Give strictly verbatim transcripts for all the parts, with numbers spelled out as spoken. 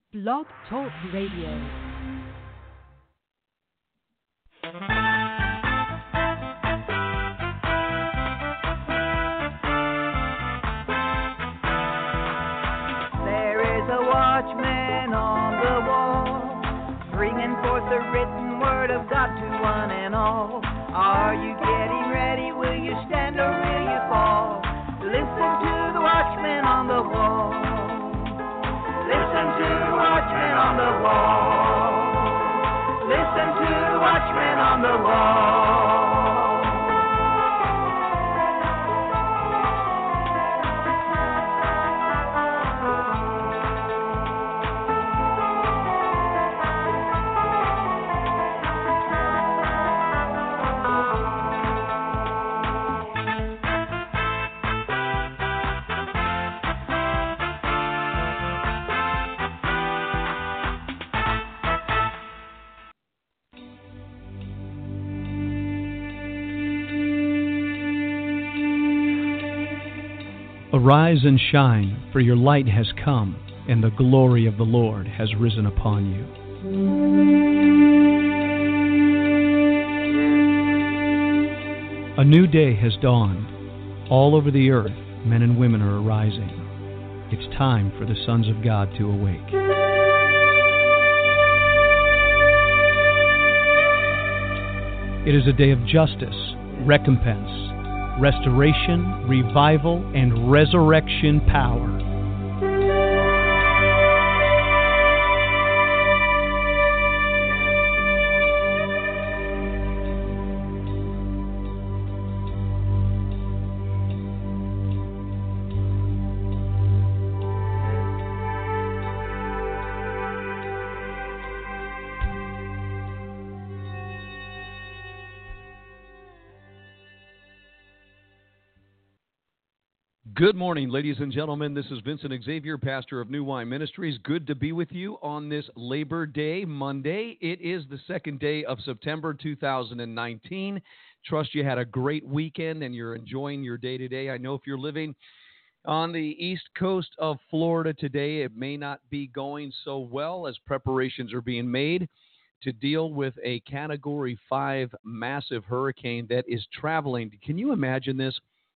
Blog Talk Radio. Watchman on the wall, bringing forth the written word of God to one and all. Are you getting ready? Will you stand or will you fall? Listen to the watchman on the wall. Listen to the watchman on the wall. Listen to the watchman on the wall. Arise and shine, for your light has come, and the glory of the Lord has risen upon you. A new day has dawned. All over the earth, men and women are arising. It's time for the sons of God to awake. It is a day of justice, recompense, restoration, revival, and resurrection power. Good morning, ladies and gentlemen. This is Vincent Xavier, pastor of New Wine Ministries. Good to be with you on this Labor Day Monday. It is the second day of September two thousand nineteen. Trust you had a great weekend and you're enjoying your day today. I know if you're living on the east coast of Florida today, it may not be going so well as preparations are being made to deal with a Category five massive hurricane that is traveling. Can you imagine this?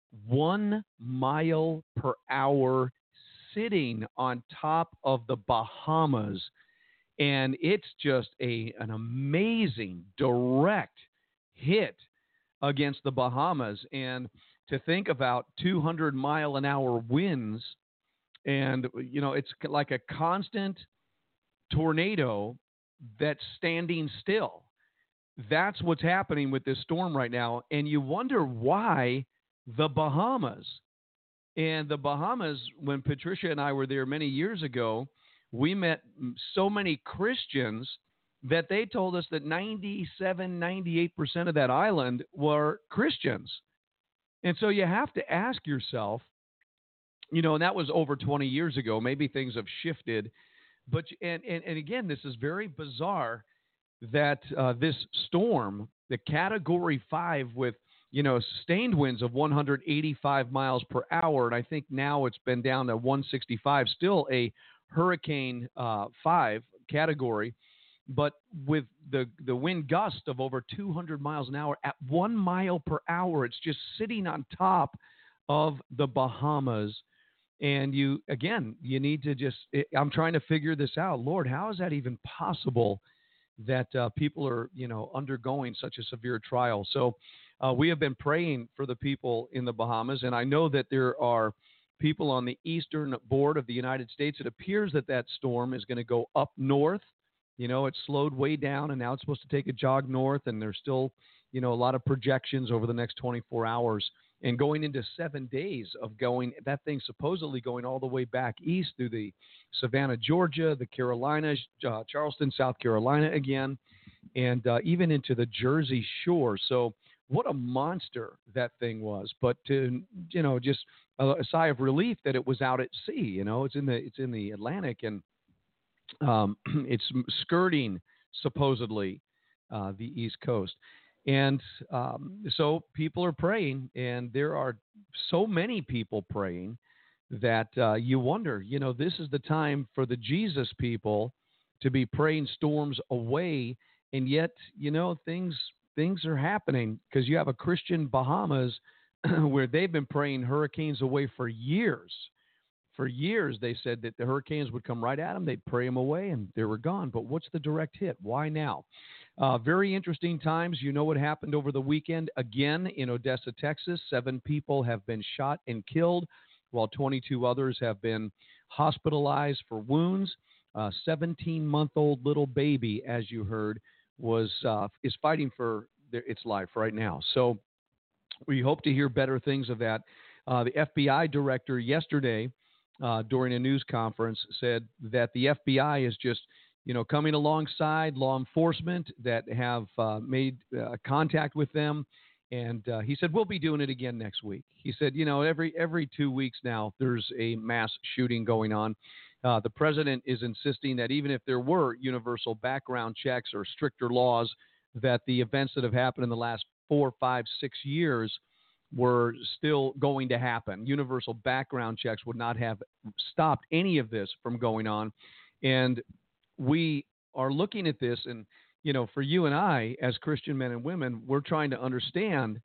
One mile per hour sitting on top of the Bahamas. And it's just a an amazing direct hit against the Bahamas. And to think about two hundred mile an hour winds, and, you know, it's like a constant tornado that's standing still. That's what's happening with this storm right now. And you wonder why the Bahamas. And the Bahamas, when Patricia and I were there many years ago, we met so many Christians that they told us that ninety-seven, ninety-eight percent of that island were Christians. And so you have to ask yourself, you know, and that was over twenty years ago. Maybe things have shifted. But, and, and, and again, this is very bizarre that uh, this storm, the Category five with you know, sustained winds of one hundred eighty-five miles per hour, and I think now it's been down to one sixty-five, still a Hurricane uh, five category, but with the, the wind gust of over two hundred miles an hour at one mile per hour, it's just sitting on top of the Bahamas. And you, again, you need to just, I'm trying to figure this out. Lord, how is that even possible that uh, people are, you know, undergoing such a severe trial? So, Uh, we have been praying for the people in the Bahamas, and I know that there are people on the eastern border of the United States. It appears that that storm is going to go up north. You know, it slowed way down, and now it's supposed to take a jog north, and there's still, you know, a lot of projections over the next twenty-four hours and going into seven days of going, that thing supposedly going all the way back east through the Savannah, Georgia, the Carolinas, uh, Charleston, South Carolina again, and uh, even into the Jersey Shore. So, what a monster that thing was. But to, you know, just a, a sigh of relief that it was out at sea. You know, it's in the it's in the Atlantic, and um, it's skirting supposedly uh, the East Coast. And um, so people are praying, and there are so many people praying that uh, you wonder, you know, this is the time for the Jesus people to be praying storms away, and yet, you know, things things are happening because you have a Christian Bahamas where they've been praying hurricanes away for years. For years, they said that the hurricanes would come right at them, they'd pray them away, and they were gone. But what's the direct hit? Why now? Uh, very interesting times. You know what happened over the weekend again in Odessa, Texas. Seven people have been shot and killed, while twenty-two others have been hospitalized for wounds. A seventeen-month-old little baby, as you heard, was uh, is fighting for their, its life right now. So we hope to hear better things of that. Uh, the F B I director yesterday, uh, during a news conference, said that the F B I is just, you know, coming alongside law enforcement that have uh, made uh, contact with them. And uh, he said, we'll be doing it again next week. He said, you know, every every two weeks now, there's a mass shooting going on. Uh, the president is insisting that even if there were universal background checks or stricter laws, that the events that have happened in the last four, five, six years were still going to happen. Universal background checks would not have stopped any of this from going on. And we are looking at this, and, you know, for you and I, as Christian men and women, we're trying to understand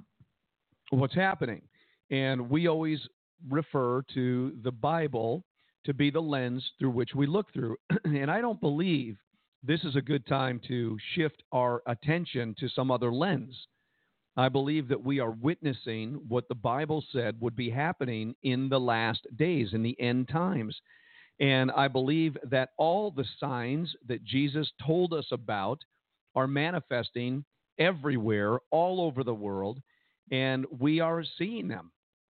what's happening. And we always refer to the Bible to be the lens through which we look through. And I don't believe this is a good time to shift our attention to some other lens. I believe that we are witnessing what the Bible said would be happening in the last days, in the end times. And I believe that all the signs that Jesus told us about are manifesting everywhere, all over the world, and we are seeing them.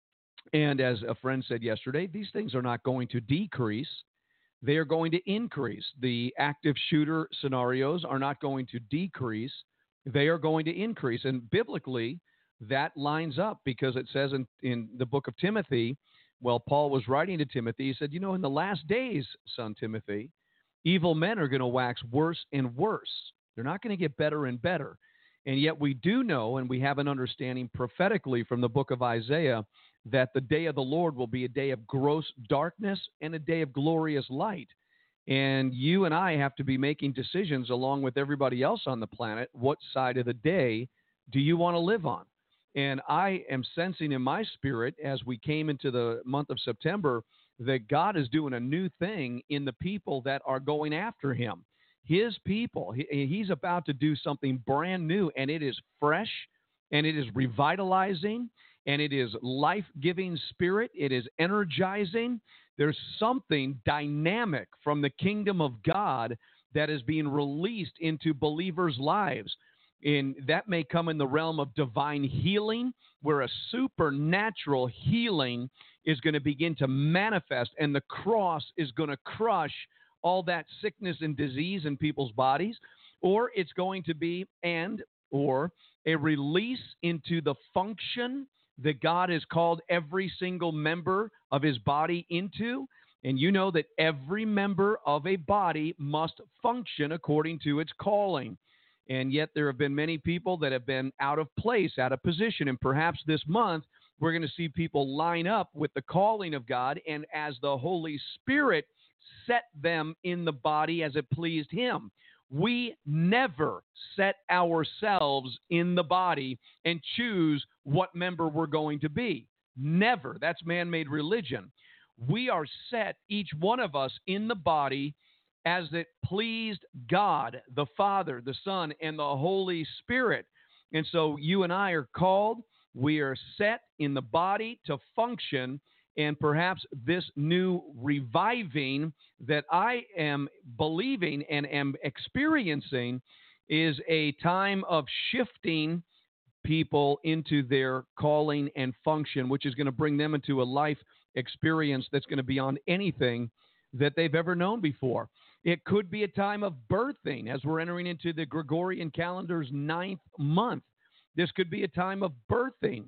And as a friend said yesterday, these things are not going to decrease. They are going to increase. The active shooter scenarios are not going to decrease. They are going to increase. And biblically, that lines up because it says in, in the book of Timothy, well, Paul was writing to Timothy, he said, you know, in the last days, son Timothy, evil men are going to wax worse and worse. They're not going to get better and better. And yet we do know, and we have an understanding prophetically from the book of Isaiah, that the day of the Lord will be a day of gross darkness and a day of glorious light. And you and I have to be making decisions along with everybody else on the planet. What side of the day do you want to live on? And I am sensing in my spirit as we came into the month of September that God is doing a new thing in the people that are going after him. His people, he, he's about to do something brand new, and it is fresh, and it is revitalizing, and it is life-giving spirit. It is energizing. There's something dynamic from the kingdom of God that is being released into believers' lives. And that may come in the realm of divine healing, where a supernatural healing is going to begin to manifest, and the cross is going to crush all that sickness and disease in people's bodies. Or it's going to be and or a release into the function that God has called every single member of his body into. And you know that every member of a body must function according to its calling. And yet there have been many people that have been out of place, out of position. And perhaps this month we're going to see people line up with the calling of God, and as the Holy Spirit set them in the body as it pleased him. We never set ourselves in the body and choose what member we're going to be. Never. That's man-made religion. We are set, each one of us, in the body as it pleased God, the Father, the Son, and the Holy Spirit. And so you and I are called. We are set in the body to function. And perhaps this new reviving that I am believing and am experiencing is a time of shifting people into their calling and function, which is going to bring them into a life experience that's going to be beyond anything that they've ever known before. It could be a time of birthing as we're entering into the Gregorian calendar's ninth month. This could be a time of birthing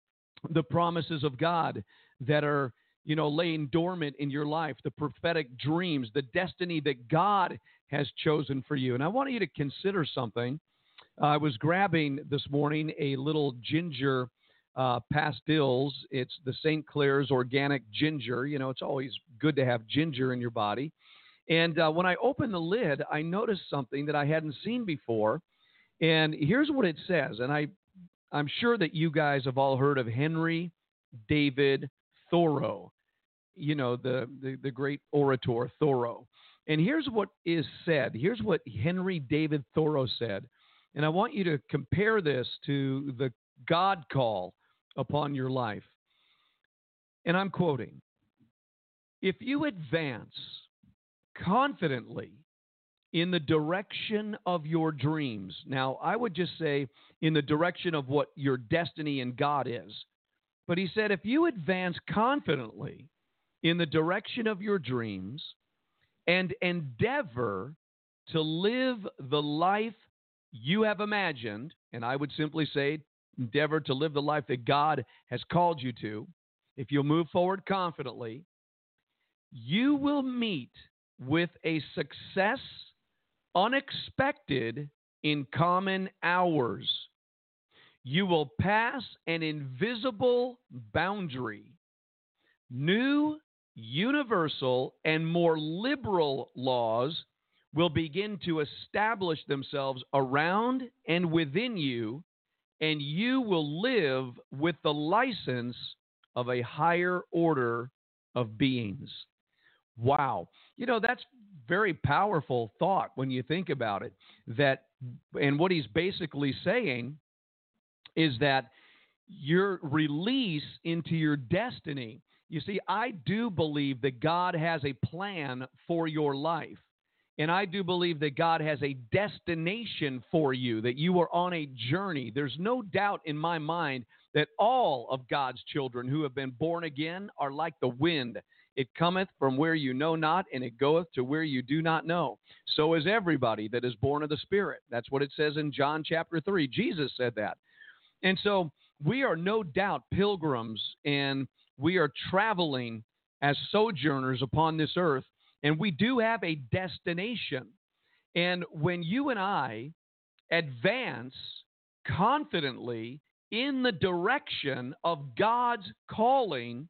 the promises of God that are, you know, laying dormant in your life, the prophetic dreams, the destiny that God has chosen for you. And I want you to consider something. I was grabbing this morning a little ginger uh, pastilles. It's the Saint Clair's Organic Ginger. You know, it's always good to have ginger in your body. And uh, when I opened the lid, I noticed something that I hadn't seen before. And here's what it says. And I, I'm sure that you guys have all heard of Henry David Thoreau, you know, the, the, the great orator Thoreau. And here's what is said. Here's what Henry David Thoreau said. And I want you to compare this to the God call upon your life. And I'm quoting, "If you advance confidently in the direction of your dreams." Now, I would just say in the direction of what your destiny in God is. But he said, if you advance confidently in the direction of your dreams and endeavor to live the life you have imagined, and I would simply say endeavor to live the life that God has called you to, if you'll move forward confidently, you will meet with a success unexpected in common hours. You will pass an invisible boundary. New, universal, and more liberal laws will begin to establish themselves around and within you, and you will live with the license of a higher order of beings. Wow. You know, that's very powerful thought when you think about it. That, and what he's basically saying is that your release into your destiny. You see, I do believe that God has a plan for your life. And I do believe that God has a destination for you, that you are on a journey. There's no doubt in my mind that all of God's children who have been born again are like the wind. It cometh from where you know not, and it goeth to where you do not know. So is everybody that is born of the Spirit. That's what it says in John chapter three. Jesus said that. And so we are no doubt pilgrims, and we are traveling as sojourners upon this earth, and we do have a destination. And when you and I advance confidently in the direction of God's calling,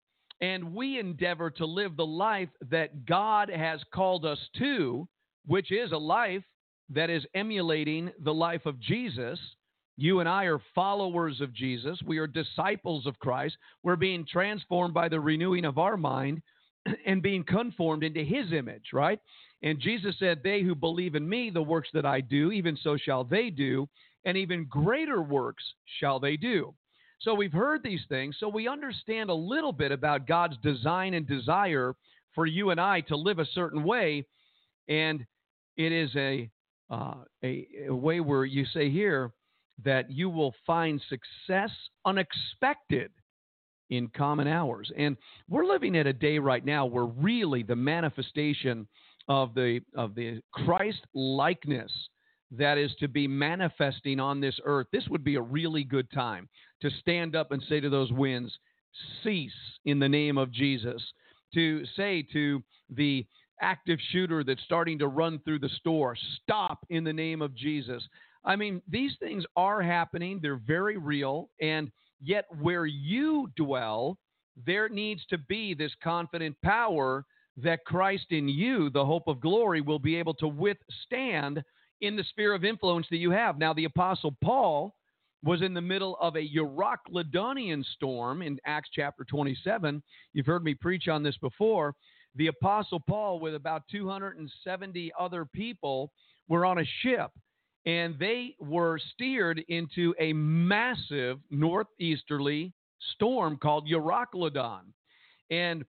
and we endeavor to live the life that God has called us to, which is a life that is emulating the life of Jesus. You and I are followers of Jesus. We are disciples of Christ. We're being transformed by the renewing of our mind and being conformed into his image, right? And Jesus said, they who believe in me, the works that I do, even so shall they do, and even greater works shall they do. So we've heard these things, so we understand a little bit about God's design and desire for you and I to live a certain way, and it is a, uh, a, a way where you say here that you will find success unexpected in common hours. And we're living at a day right now where really the manifestation of the of the Christ likeness that is to be manifesting on this earth, this would be a really good time to stand up and say to those winds, cease in the name of Jesus. To say to the active shooter that's starting to run through the store, stop in the name of Jesus. I mean, these things are happening. They're very real. And yet where you dwell, there needs to be this confident power that Christ in you, the hope of glory, will be able to withstand in the sphere of influence that you have. Now, the Apostle Paul was in the middle of a Euroclydonian storm in Acts chapter twenty-seven. You've heard me preach on this before. The Apostle Paul, with about two hundred seventy other people, were on a ship, and they were steered into a massive northeasterly storm called Euroclydon. And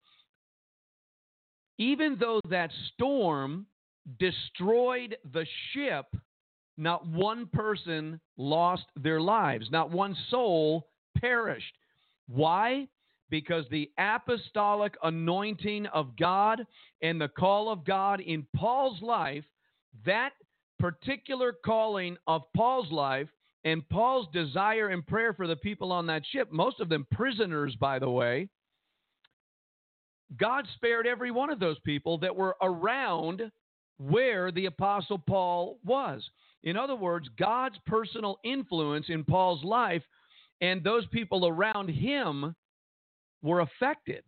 even though that storm destroyed the ship, not one person lost their lives. Not one soul perished. Why? Because the apostolic anointing of God and the call of God in Paul's life, that particular calling of Paul's life and Paul's desire and prayer for the people on that ship, most of them prisoners, by the way, God spared every one of those people that were around where the Apostle Paul was. In other words, God's personal influence in Paul's life and those people around him were affected.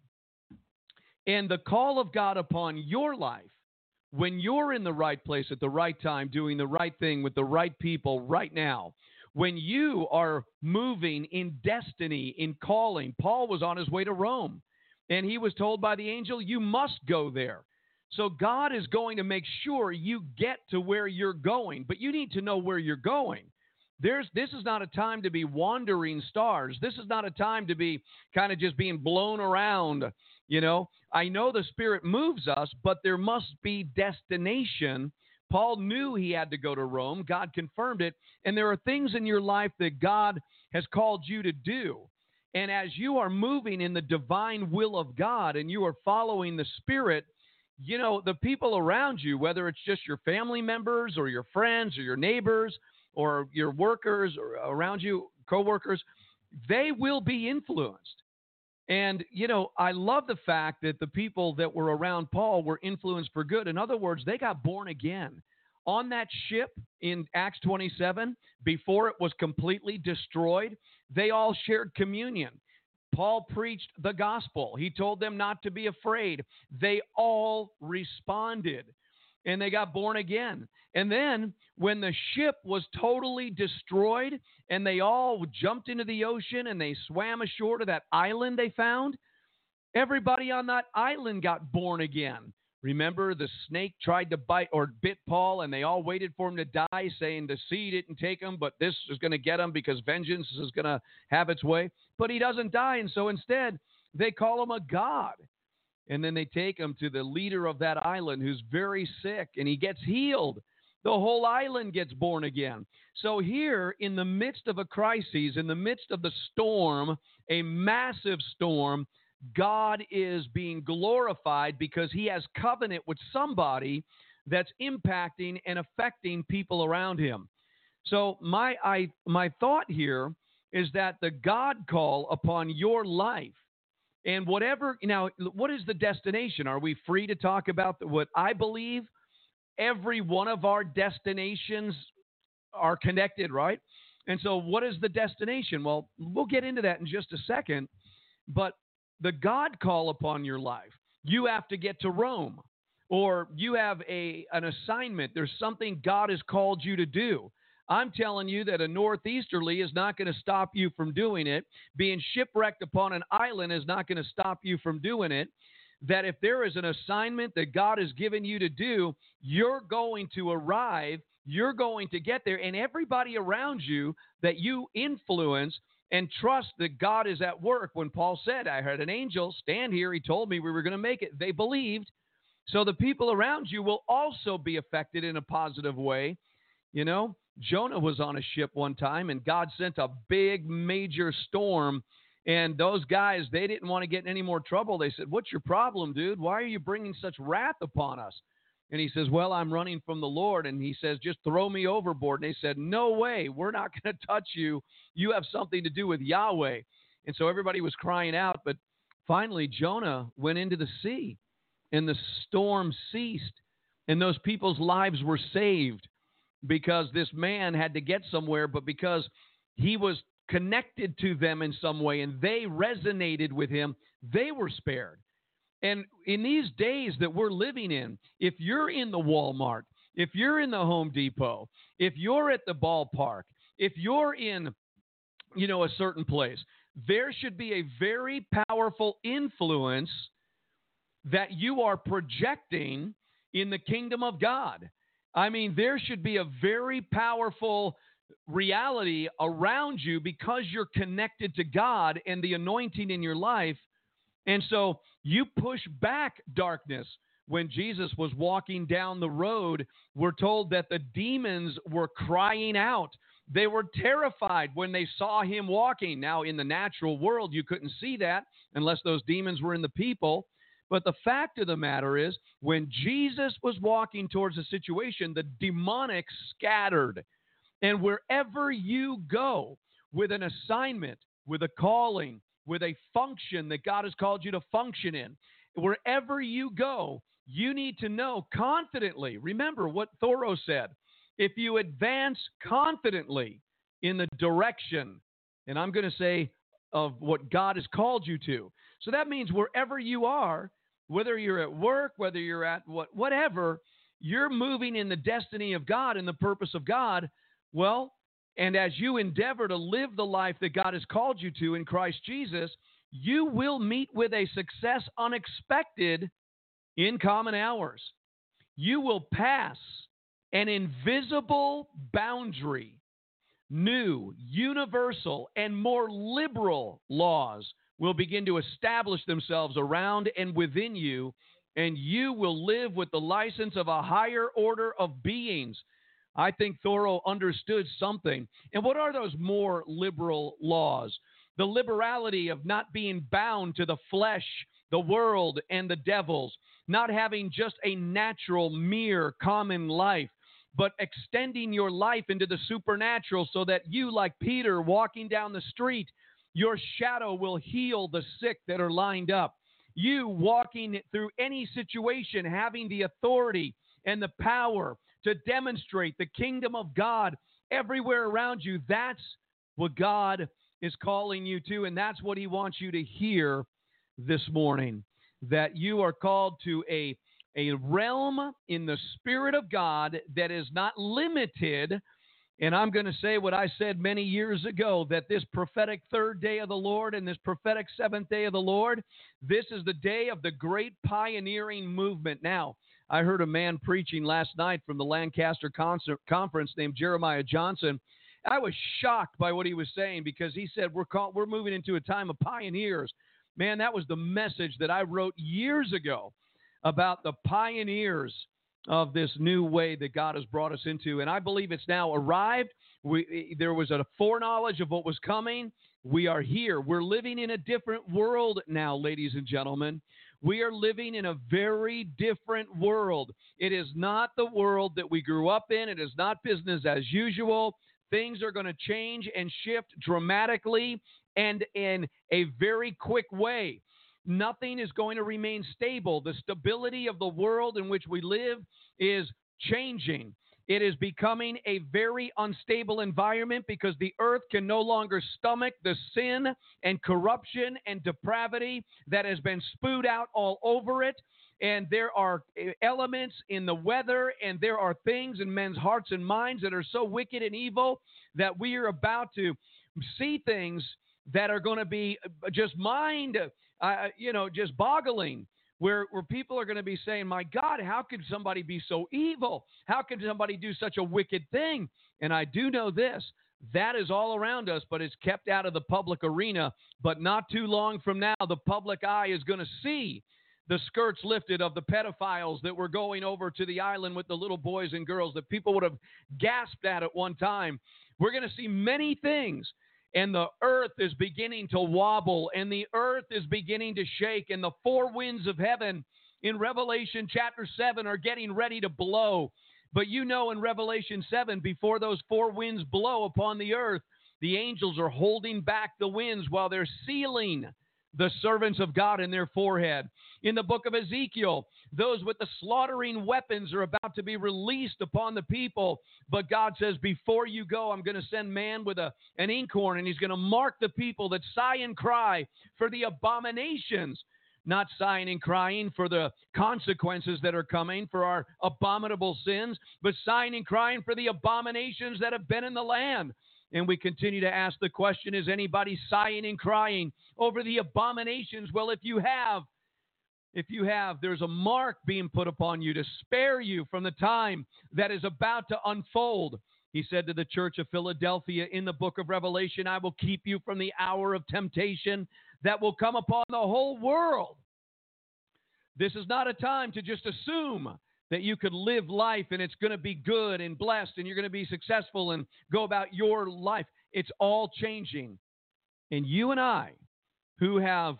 And the call of God upon your life, when you're in the right place at the right time, doing the right thing with the right people right now, when you are moving in destiny, in calling. Paul was on his way to Rome, and he was told by the angel, you must go there. So God is going to make sure you get to where you're going, but you need to know where you're going. There's, this is not a time to be wandering stars. This is not a time to be kind of just being blown around. You know, I know the Spirit moves us, but there must be destination. Paul knew he had to go to Rome. God confirmed it. And there are things in your life that God has called you to do. And as you are moving in the divine will of God and you are following the Spirit, you know, the people around you, whether it's just your family members or your friends or your neighbors or your workers or around you, coworkers, they will be influenced. And, you know, I love the fact that the people that were around Paul were influenced for good. In other words, they got born again. On that ship in Acts twenty-seven, before it was completely destroyed, they all shared communion. Paul preached the gospel. He told them not to be afraid. They all responded, and they got born again. And then when the ship was totally destroyed and they all jumped into the ocean and they swam ashore to that island they found, everybody on that island got born again. Remember, the snake tried to bite or bit Paul, and they all waited for him to die, saying the sea didn't take him, but this is going to get him because vengeance is going to have its way. But he doesn't die, and so instead they call him a god. And then they take him to the leader of that island who's very sick, and he gets healed. The whole island gets born again. So here, in the midst of a crisis, in the midst of the storm, a massive storm, God is being glorified because he has covenant with somebody that's impacting and affecting people around him. So my I, my thought here is that the God call upon your life, and whatever, now, what is the destination? Are we free to talk about the, what I believe? Every one of our destinations are connected, right? And so what is the destination? Well, we'll get into that in just a second. But the God call upon your life, you have to get to Rome, or you have a an assignment. There's something God has called you to do. I'm telling you that a northeasterly is not going to stop you from doing it. Being shipwrecked upon an island is not going to stop you from doing it. That if there is an assignment that God has given you to do, you're going to arrive, you're going to get there, and everybody around you that you influence and trust that God is at work. When Paul said, I had an angel stand here, he told me we were going to make it. They believed. So the people around you will also be affected in a positive way. You know, Jonah was on a ship one time, and God sent a big, major storm. And those guys, they didn't want to get in any more trouble. They said, what's your problem, dude? Why are you bringing such wrath upon us? And he says, well, I'm running from the Lord. And he says, just throw me overboard. And they said, no way. We're not going to touch you. You have something to do with Yahweh. And so everybody was crying out. But finally, Jonah went into the sea, and the storm ceased. And those people's lives were saved because this man had to get somewhere, but because he was connected to them in some way and they resonated with him, they were spared. And in these days that we're living in, if you're in the Walmart, if you're in the Home Depot, if you're at the ballpark, if you're in, you know, a certain place, there should be a very powerful influence that you are projecting in the kingdom of God. I mean, there should be a very powerful reality around you because you're connected to God and the anointing in your life. And so you push back darkness. When Jesus was walking down the road, we're told that the demons were crying out. They were terrified when they saw him walking. Now, in the natural world, you couldn't see that unless those demons were in the people. But the fact of the matter is, when Jesus was walking towards a situation, the demonic scattered. And wherever you go with an assignment, with a calling, with a function that God has called you to function in, wherever you go, you need to know confidently. Remember what Thoreau said. If you advance confidently in the direction And I'm going to say of what God has called you to. So that means wherever you are, whether you're at work, whether you're at what, whatever, you're moving in the destiny of God and the purpose of God. Well, and as you endeavor to live the life that God has called you to in Christ Jesus, you will meet with a success unexpected in common hours. You will pass an invisible boundary. New, universal, and more liberal laws will begin to establish themselves around and within you, and you will live with the license of a higher order of beings. I think Thoreau understood something. And what are those more liberal laws? The liberality of not being bound to the flesh, the world, and the devils, not having just a natural, mere, common life, but extending your life into the supernatural so that you, like Peter, walking down the street, your shadow will heal the sick that are lined up. You walking through any situation, having the authority and the power to demonstrate the kingdom of God everywhere around you. That's what God is calling you to, and that's what he wants you to hear this morning, that you are called to a A realm in the Spirit of God that is not limited. And I'm going to say what I said many years ago, that this prophetic third day of the Lord and this prophetic seventh day of the Lord, this is the day of the great pioneering movement. Now, I heard a man preaching last night from the Lancaster concert conference named Jeremiah Johnson. I was shocked by what he was saying, because he said we're call, we're moving into a time of pioneers. Man, that was the message that I wrote years ago about the pioneers of this new way that God has brought us into. And I believe it's now arrived. We, there was a foreknowledge of what was coming. We are here. We're living in a different world now, ladies and gentlemen. We are living in a very different world. It is not the world that we grew up in. It is not business as usual. Things are going to change and shift dramatically and in a very quick way. Nothing is going to remain stable. The stability of the world in which we live is changing. It is becoming a very unstable environment because the earth can no longer stomach the sin and corruption and depravity that has been spewed out all over it. And there are elements in the weather, and there are things in men's hearts and minds that are so wicked and evil that we are about to see things that are going to be just mind, uh, you know, just boggling, where, where people are going to be saying, my God, how could somebody be so evil? How could somebody do such a wicked thing? And I do know this, that is all around us, but it's kept out of the public arena. But not too long from now, the public eye is going to see the skirts lifted of the pedophiles that were going over to the island with the little boys and girls that people would have gasped at at one time. We're going to see many things. And the earth is beginning to wobble, and the earth is beginning to shake, and the four winds of heaven in Revelation chapter seven are getting ready to blow. But you know, in Revelation seven, before those four winds blow upon the earth, the angels are holding back the winds while they're sealing the servants of God in their forehead. In the book of Ezekiel, those with the slaughtering weapons are about to be released upon the people. But God says, before you go, I'm going to send man with a, an inkhorn, and he's going to mark the people that sigh and cry for the abominations, not sighing and crying for the consequences that are coming for our abominable sins, but sighing and crying for the abominations that have been in the land. And we continue to ask the question, is anybody sighing and crying over the abominations? Well, if you have, if you have, there's a mark being put upon you to spare you from the time that is about to unfold. He said to the church of Philadelphia in the book of Revelation, I will keep you from the hour of temptation that will come upon the whole world. This is not a time to just assume that you could live life and it's going to be good and blessed and you're going to be successful and go about your life. It's all changing. And you and I, who have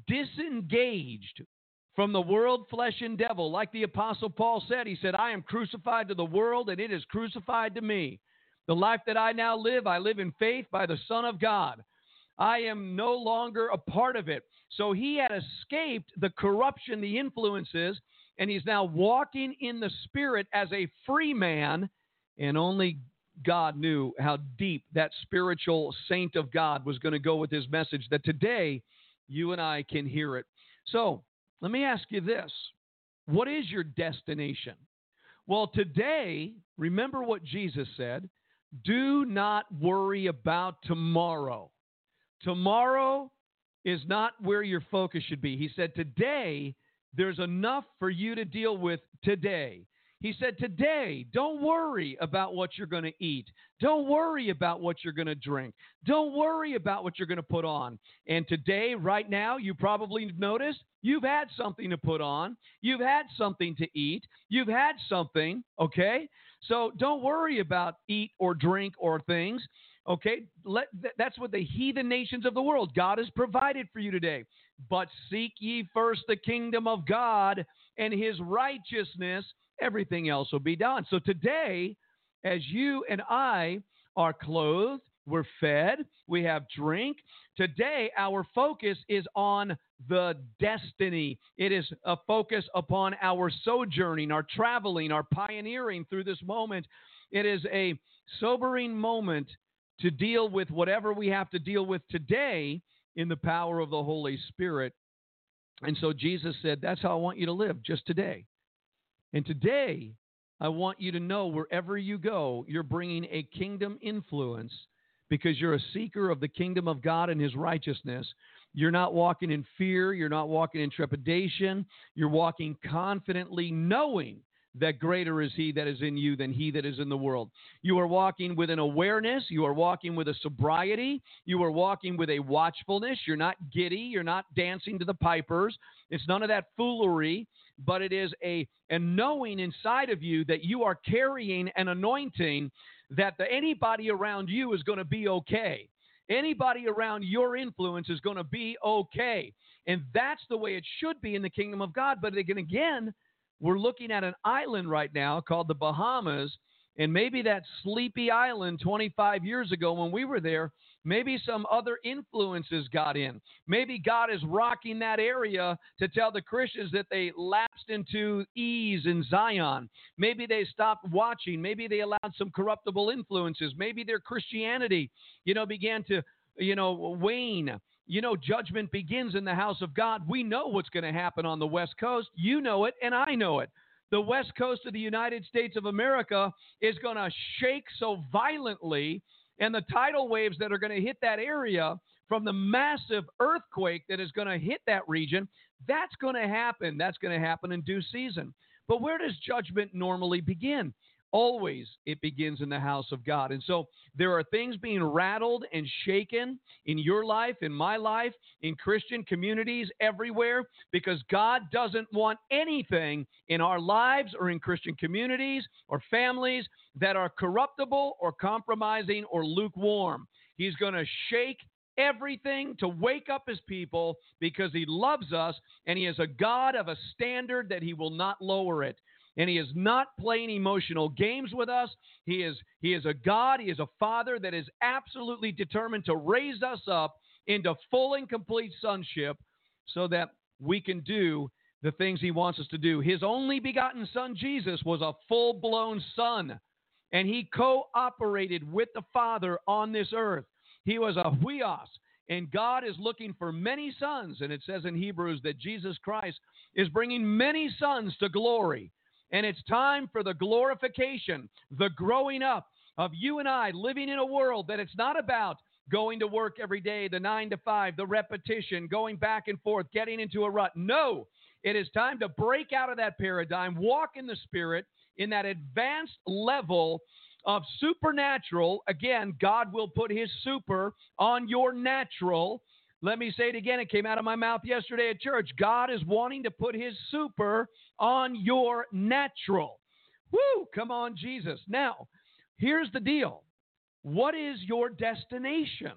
disengaged from the world, flesh, and devil, like the Apostle Paul said, he said, I am crucified to the world and it is crucified to me. The life that I now live, I live in faith by the Son of God. I am no longer a part of it. So he had escaped the corruption, the influences, and he's now walking in the Spirit as a free man, and only God knew how deep that spiritual saint of God was going to go with his message, that today you and I can hear it. So let me ask you this. What is your destination? Well, today, remember what Jesus said. Do not worry about tomorrow. Tomorrow is not where your focus should be. He said today, there's enough for you to deal with today. He said today, don't worry about what you're going to eat. Don't worry about what you're going to drink. Don't worry about what you're going to put on. And today, right now, you probably noticed you've had something to put on. You've had something to eat. You've had something, okay? So don't worry about eat or drink or things, okay? Let, that's what the heathen nations of the world, God has provided for you today. But seek ye first the kingdom of God and his righteousness, everything else will be done. So today, as you and I are clothed, we're fed, we have drink, today our focus is on the destiny. It is a focus upon our sojourning, our traveling, our pioneering through this moment. It is a sobering moment to deal with whatever we have to deal with today in the power of the Holy Spirit. And so Jesus said, that's how I want you to live, just today. And today, I want you to know wherever you go, you're bringing a kingdom influence because you're a seeker of the kingdom of God and his righteousness. You're not walking in fear. You're not walking in trepidation. You're walking confidently knowing that greater is he that is in you than he that is in the world. You are walking with an awareness. You are walking with a sobriety. You are walking with a watchfulness. You're not giddy. You're not dancing to the pipers. It's none of that foolery, but it is a, a knowing inside of you that you are carrying an anointing that the, anybody around you is going to be okay. Anybody around your influence is going to be okay. And that's the way it should be in the kingdom of God. But again, again, we're looking at an island right now called the Bahamas, and maybe that sleepy island twenty-five years ago when we were there, maybe some other influences got in. Maybe God is rocking that area to tell the Christians that they lapsed into ease in Zion. Maybe they stopped watching. Maybe they allowed some corruptible influences. Maybe their Christianity, you know, began to, you know, wane. You know, judgment begins in the house of God. We know what's going to happen on the West Coast. You know it, and I know it. The West Coast of the United States of America is going to shake so violently, and the tidal waves that are going to hit that area from the massive earthquake that is going to hit that region, that's going to happen. That's going to happen in due season. But where does judgment normally begin? Always it begins in the house of God. And so there are things being rattled and shaken in your life, in my life, in Christian communities everywhere, because God doesn't want anything in our lives or in Christian communities or families that are corruptible or compromising or lukewarm. He's going to shake everything to wake up his people because he loves us, and he is a God of a standard that he will not lower it. And he is not playing emotional games with us. He is, he is a God. He is a Father that is absolutely determined to raise us up into full and complete sonship so that we can do the things he wants us to do. His only begotten Son, Jesus, was a full-blown Son, and he cooperated with the Father on this earth. He was a huios, and God is looking for many sons, and it says in Hebrews that Jesus Christ is bringing many sons to glory. And it's time for the glorification, the growing up of you and I living in a world that it's not about going to work every day, the nine to five, the repetition, going back and forth, getting into a rut. No, it is time to break out of that paradigm, walk in the Spirit in that advanced level of supernatural. Again, God will put his super on your natural. Let me say it again. It came out of my mouth yesterday at church. God is wanting to put his super on your natural. Woo! Come on, Jesus. Now, here's the deal. What is your destination?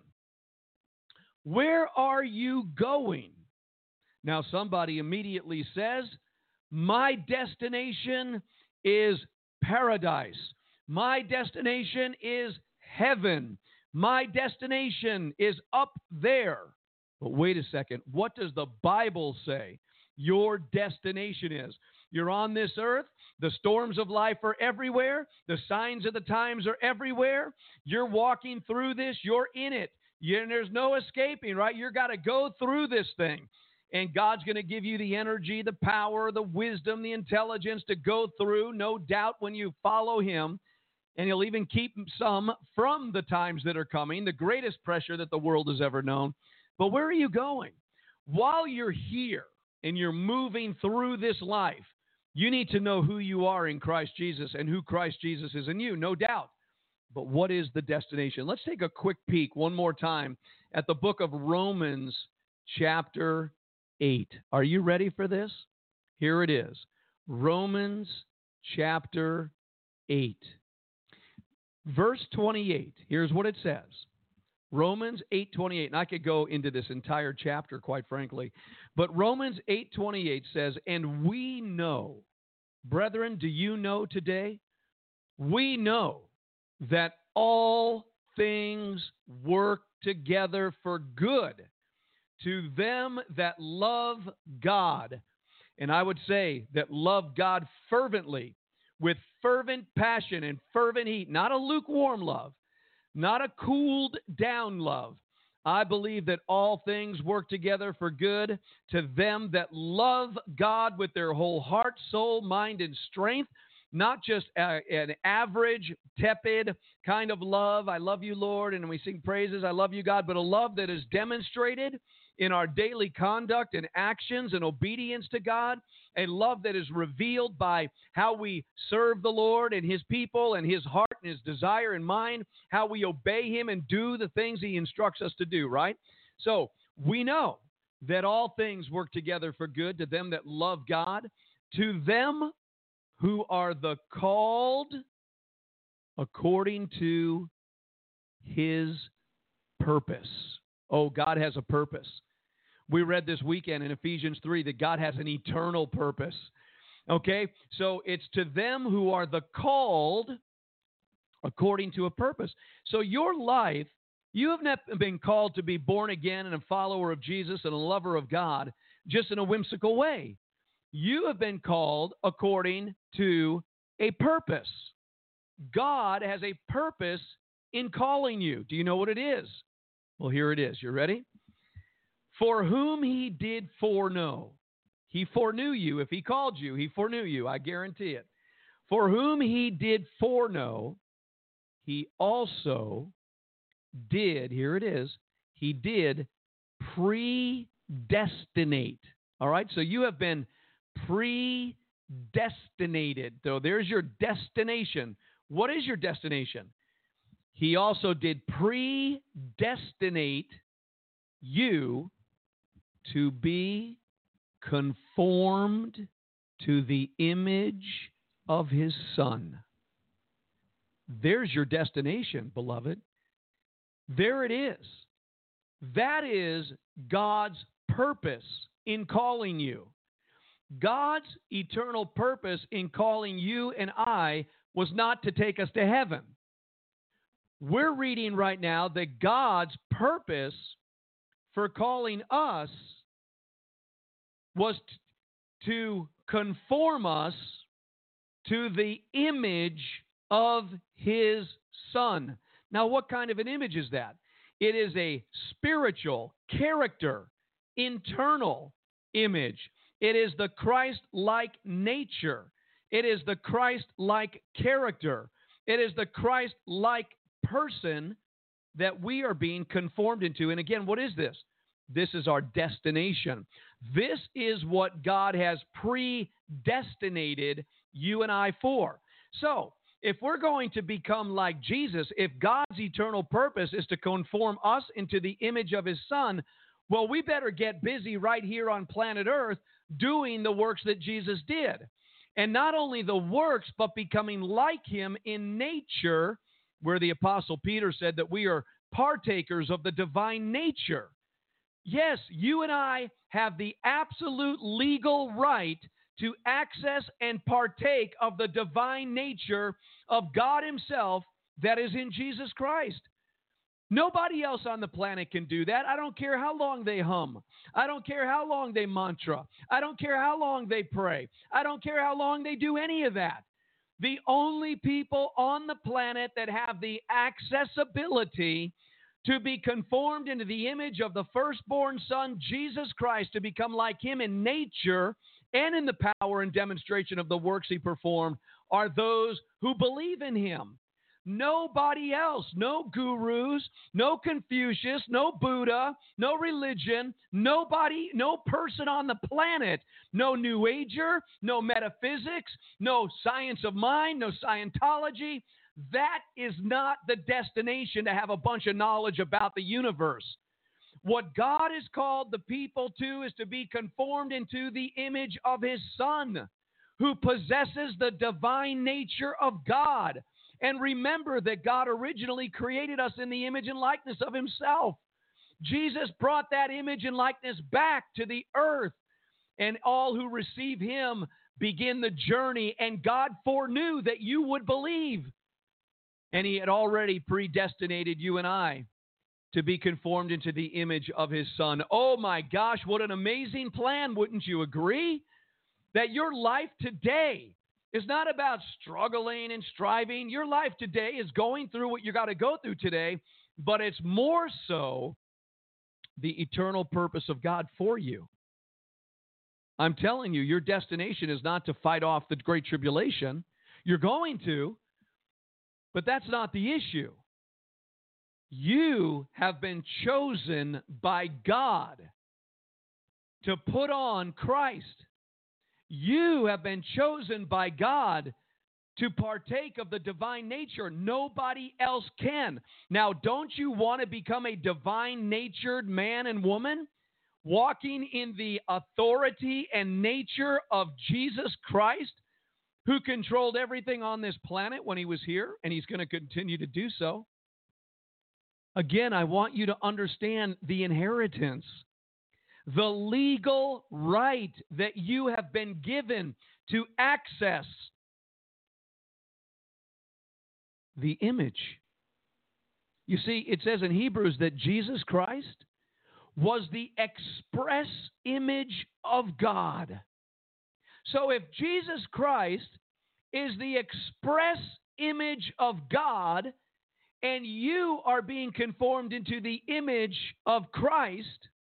Where are you going? Now, somebody immediately says, my destination is paradise. My destination is heaven. My destination is up there. But wait a second. What does the Bible say your destination is? You're on this earth. The storms of life are everywhere. The signs of the times are everywhere. You're walking through this. You're in it. You, there's no escaping, right? You've got to go through this thing. And God's going to give you the energy, the power, the wisdom, the intelligence to go through, no doubt, when you follow Him. And He'll even keep some from the times that are coming, the greatest pressure that the world has ever known. But where are you going? While you're here and you're moving through this life, you need to know who you are in Christ Jesus and who Christ Jesus is in you, no doubt. But what is the destination? Let's take a quick peek one more time at the book of Romans chapter eight. Are you ready for this? Here it is. Romans chapter eight. Verse twenty-eight. Here's what it says. Romans eight twenty-eight. And I could go into this entire chapter, quite frankly. But Romans eight twenty-eight says, and we know, brethren, do you know today? We know that all things work together for good to them that love God. And I would say that love God fervently, with fervent passion and fervent heat, not a lukewarm love, not a cooled down love. I believe that all things work together for good to them that love God with their whole heart, soul, mind, and strength. Not just a, an average, tepid kind of love. I love you, Lord, and we sing praises. I love you, God, but a love that is demonstrated in our daily conduct and actions and obedience to God. A love that is revealed by how we serve the Lord and His people and His heart and His desire and mind, how we obey Him and do the things He instructs us to do, right? So we know that all things work together for good to them that love God, to them who are the called according to His purpose. Oh, God has a purpose. We read this weekend in Ephesians three that God has an eternal purpose. Okay? So it's to them who are the called according to a purpose. So your life, you have not been called to be born again and a follower of Jesus and a lover of God just in a whimsical way. You have been called according to a purpose. God has a purpose in calling you. Do you know what it is? Well, here it is. You ready? For whom He did foreknow. He foreknew you. If He called you, He foreknew you. I guarantee it. For whom He did foreknow, He also did, here it is, He did predestinate. All right? So you have been predestinated. So there's your destination. What is your destination? He also did predestinate you to be conformed to the image of His Son. There's your destination, beloved. There it is. That is God's purpose in calling you. God's eternal purpose in calling you and I was not to take us to heaven. We're reading right now that God's purpose for calling us was t- to conform us to the image of His Son. Now, what kind of an image is that? It is a spiritual, character, internal image. It is the Christ-like nature. It is the Christ-like character. It is the Christ-like person that we are being conformed into. And again, what is this? This is our destination. This is what God has predestinated you and I for. So, if we're going to become like Jesus, if God's eternal purpose is to conform us into the image of His Son, well, we better get busy right here on planet Earth doing the works that Jesus did. And not only the works, but becoming like Him in nature, where the Apostle Peter said that we are partakers of the divine nature. Yes, you and I have the absolute legal right to access and partake of the divine nature of God Himself that is in Jesus Christ. Nobody else on the planet can do that. I don't care how long they hum. I don't care how long they mantra. I don't care how long they pray. I don't care how long they do any of that. The only people on the planet that have the accessibility to be conformed into the image of the firstborn Son, Jesus Christ, to become like him in nature and in the power and demonstration of the works he performed, are those who believe in him. Nobody else, no gurus, no Confucius, no Buddha, no religion, nobody, no person on the planet, no New Ager, no metaphysics, no science of mind, no Scientology. That is not the destination to have a bunch of knowledge about the universe. What God has called the people to is to be conformed into the image of his Son, who possesses the divine nature of God. And remember that God originally created us in the image and likeness of himself. Jesus brought that image and likeness back to the earth, and all who receive him begin the journey, and God foreknew that you would believe. And he had already predestinated you and I to be conformed into the image of his Son. Oh my gosh, what an amazing plan, wouldn't you agree? That your life today is not about struggling and striving. Your life today is going through what you got to go through today, but it's more so the eternal purpose of God for you. I'm telling you, your destination is not to fight off the Great Tribulation. You're going to, but that's not the issue. You have been chosen by God to put on Christ. You have been chosen by God to partake of the divine nature. Nobody else can. Now, don't you want to become a divine-natured man and woman, walking in the authority and nature of Jesus Christ, who controlled everything on this planet when he was here, and he's going to continue to do so? Again, I want you to understand the inheritance, the legal right that you have been given to access the image. You see, it says in Hebrews that Jesus Christ was the express image of God. So if Jesus Christ is the express image of God, and you are being conformed into the image of Christ,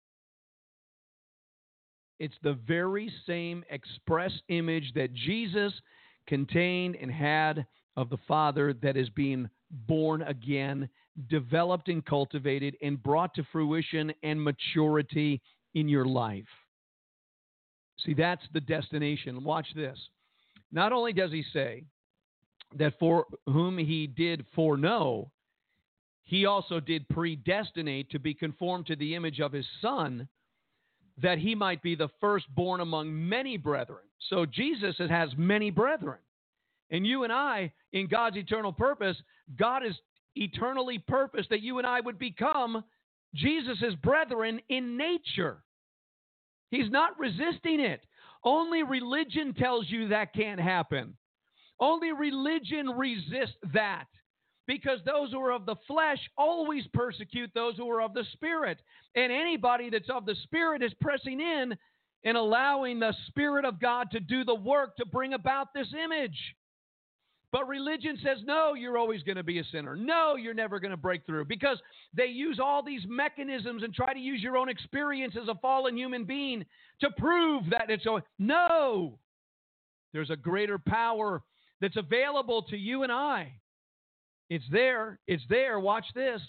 it's the very same express image that Jesus contained and had of the Father that is being born again, developed and cultivated, and brought to fruition and maturity in your life. See, that's the destination. Watch this. Not only does he say that for whom he did foreknow, he also did predestinate to be conformed to the image of his Son, that he might be the firstborn among many brethren. So Jesus has many brethren. And you and I, in God's eternal purpose, God has eternally purposed that you and I would become Jesus' brethren in nature. He's not resisting it. Only religion tells you that can't happen. Only religion resists that. Because those who are of the flesh always persecute those who are of the Spirit. And anybody that's of the Spirit is pressing in and allowing the Spirit of God to do the work to bring about this image. But religion says, no, you're always going to be a sinner. No, you're never going to break through. Because they use all these mechanisms and try to use your own experience as a fallen human being to prove that it's so. No! There's a greater power that's available to you and I. It's there. It's there. Watch this.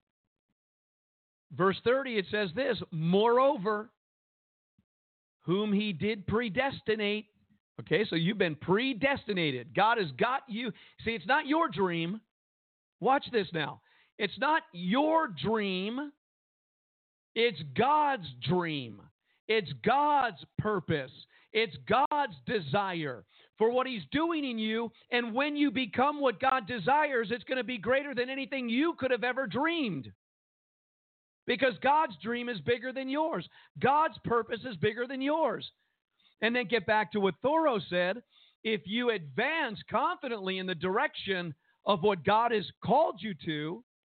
Verse thirty, it says this, moreover, whom he did predestinate. Okay, so you've been predestinated. God has got you. See, it's not your dream. Watch this now. It's not your dream. It's God's dream. It's God's purpose. It's God's desire for what he's doing in you. And when you become what God desires, it's going to be greater than anything you could have ever dreamed. Because God's dream is bigger than yours. God's purpose is bigger than yours. And then get back to what Thoreau said. If you advance confidently in the direction of what God has called you to,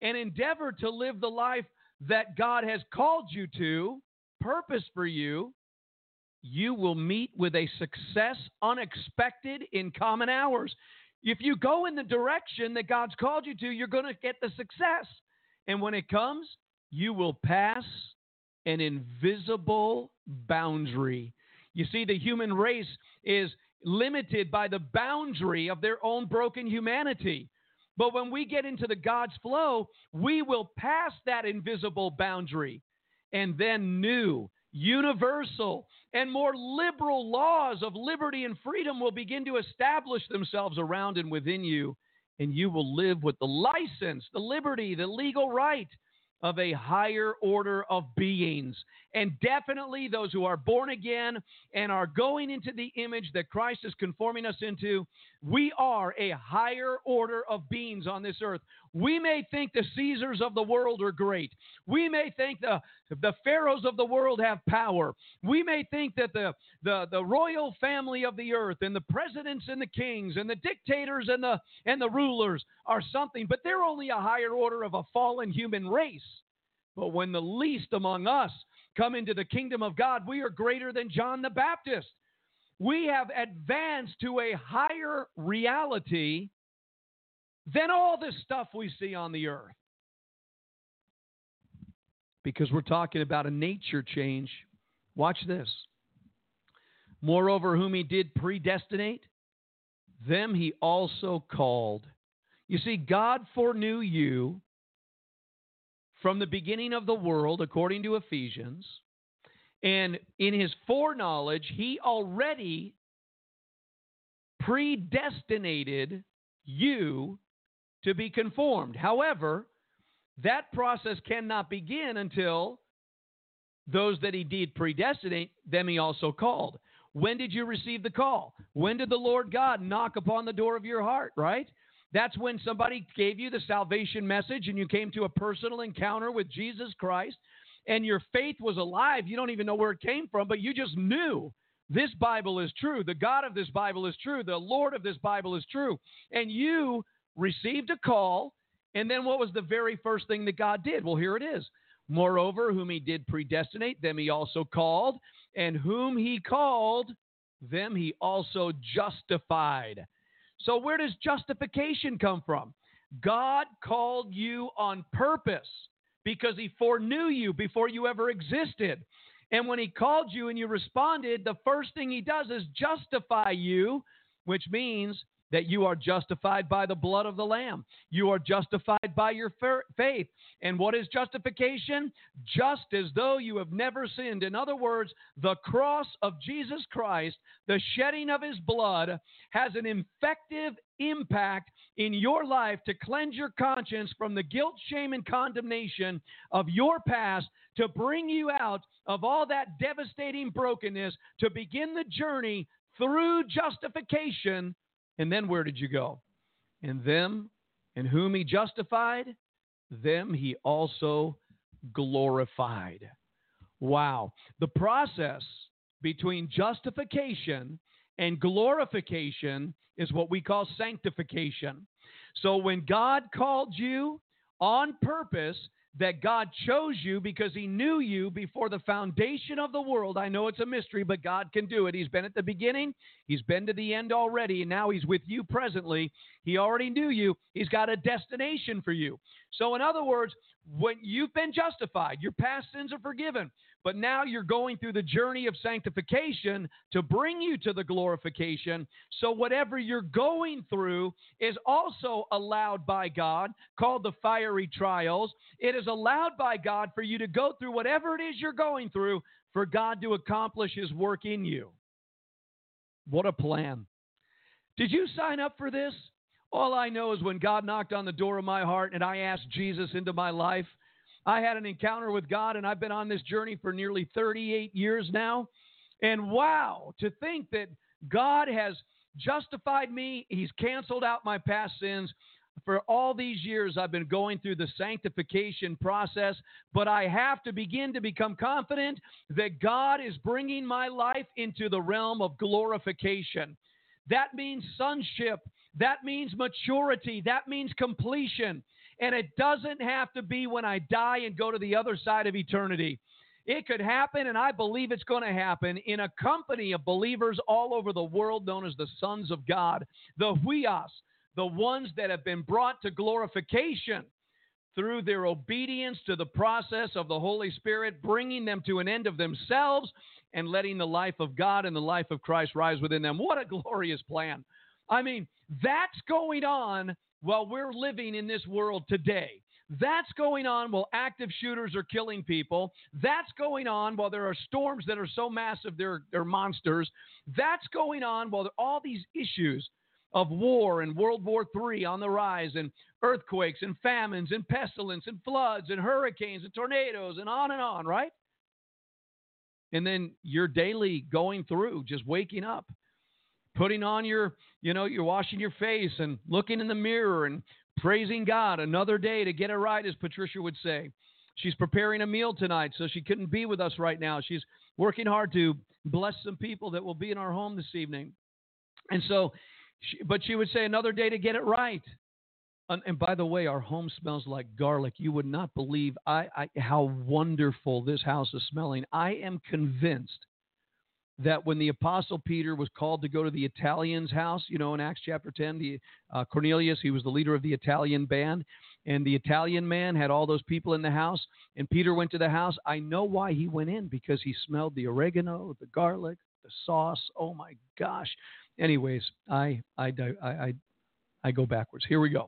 and endeavor to live the life that God has called you to, purpose for you, you will meet with a success unexpected in common hours. If you go in the direction that God's called you to, you're going to get the success. And when it comes, you will pass an invisible boundary. You see, the human race is limited by the boundary of their own broken humanity. But when we get into the God's flow, we will pass that invisible boundary. And then new, universal, and more liberal laws of liberty and freedom will begin to establish themselves around and within you. And you will live with the license, the liberty, the legal right of a higher order of beings. And definitely those who are born again and are going into the image that Christ is conforming us into, we are a higher order of beings on this earth. We may think the Caesars of the world are great. We may think the, the pharaohs of the world have power. We may think that the, the, the royal family of the earth and the presidents and the kings and the dictators and the, and the rulers are something, but they're only a higher order of a fallen human race. But when the least among us come into the kingdom of God, we are greater than John the Baptist. We have advanced to a higher reality than all this stuff we see on the earth. Because we're talking about a nature change. Watch this. Moreover, whom he did predestinate, them he also called. You see, God foreknew you from the beginning of the world, according to Ephesians. And in his foreknowledge, he already predestinated you to be conformed. However, that process cannot begin until those that he did predestinate, them he also called. When did you receive the call? When did the Lord God knock upon the door of your heart, right? That's when somebody gave you the salvation message and you came to a personal encounter with Jesus Christ and your faith was alive. You don't even know where it came from, but you just knew this Bible is true. The God of this Bible is true. The Lord of this Bible is true. And you received a call. And then what was the very first thing that God did? Well, here it is. Moreover, whom he did predestinate, them he also called. And whom he called, them he also justified. So where does justification come from? God called you on purpose because he foreknew you before you ever existed. And when he called you and you responded, the first thing he does is justify you, which means that you are justified by the blood of the Lamb. You are justified by your faith. And what is justification? Just as though you have never sinned. In other words, the cross of Jesus Christ, the shedding of his blood, has an effective impact in your life to cleanse your conscience from the guilt, shame, and condemnation of your past, to bring you out of all that devastating brokenness, to begin the journey through justification. And then where did you go? And them, and whom he justified, them he also glorified. Wow. The process between justification and glorification is what we call sanctification. So when God called you on purpose, that God chose you because he knew you before the foundation of the world. I know it's a mystery, but God can do it. He's been at the beginning. He's been to the end already, and now he's with you presently. He already knew you. He's got a destination for you. So in other words, when you've been justified, your past sins are forgiven, but now you're going through the journey of sanctification to bring you to the glorification. So whatever you're going through is also allowed by God, called the fiery trials. It is allowed by God for you to go through whatever it is you're going through for God to accomplish his work in you. What a plan. Did you sign up for this? All I know is when God knocked on the door of my heart and I asked Jesus into my life, I had an encounter with God, and I've been on this journey for nearly thirty-eight years now. And wow, to think that God has justified me. He's canceled out my past sins. For all these years, I've been going through the sanctification process, but I have to begin to become confident that God is bringing my life into the realm of glorification. That means sonship. That means maturity. That means completion. And it doesn't have to be when I die and go to the other side of eternity. It could happen, and I believe it's going to happen, in a company of believers all over the world known as the sons of God, the huios, the ones that have been brought to glorification through their obedience to the process of the Holy Spirit, bringing them to an end of themselves and letting the life of God and the life of Christ rise within them. What a glorious plan. I mean, that's going on while we're living in this world today. That's going on while active shooters are killing people. That's going on while there are storms that are so massive they're, they're monsters. That's going on while there are all these issues of war and World War Three on the rise, and earthquakes and famines and pestilence and floods and hurricanes and tornadoes and on and on, right? And then you're daily going through, just waking up, putting on your, you know, you're washing your face and looking in the mirror and praising God another day to get it right, as Patricia would say. She's preparing a meal tonight, so she couldn't be with us right now. She's working hard to bless some people that will be in our home this evening. And so, she, but she would say another day to get it right. And, and by the way, our home smells like garlic. You would not believe I, I, how wonderful this house is smelling. I am convinced that when the Apostle Peter was called to go to the Italian's house, you know, in Acts chapter ten, the uh, Cornelius, he was the leader of the Italian band, and the Italian man had all those people in the house, and Peter went to the house. I know why he went in, because he smelled the oregano, the garlic, the sauce. Oh, my gosh. Anyways, I I, I, I, I go backwards. Here we go.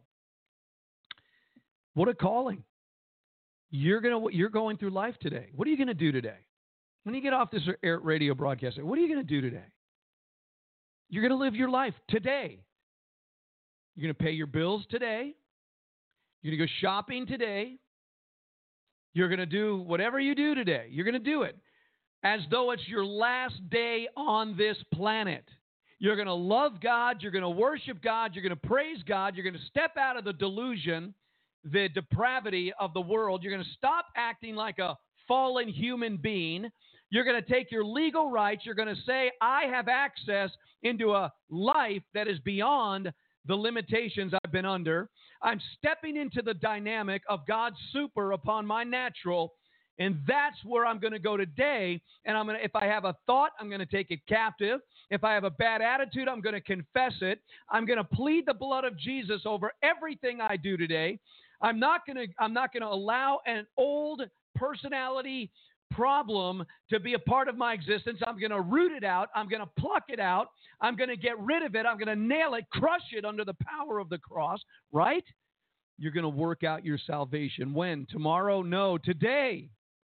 What a calling. You're gonna you're going through life today. What are you going to do today? When you get off this air radio broadcast, what are you going to do today? You're going to live your life today. You're going to pay your bills today. You're going to go shopping today. You're going to do whatever you do today. You're going to do it as though it's your last day on this planet. You're going to love God. You're going to worship God. You're going to praise God. You're going to step out of the delusion, the depravity of the world. You're going to stop acting like a fallen human being. You're going to take your legal rights. You're going to say, I have access into a life that is beyond the limitations I've been under. I'm stepping into the dynamic of God's super upon my natural, and that's where I'm going to go today. And I'm going to, if I have a thought, I'm going to take it captive. If I have a bad attitude, I'm going to confess it. I'm going to plead the blood of Jesus over everything I do today. I'm not going to, I'm not going to allow an old personality problem to be a part of my existence. I'm going to root it out. I'm going to pluck it out. I'm going to get rid of it. I'm going to nail it, crush it under the power of the cross, right? You're going to work out your salvation. When? Tomorrow? No, today.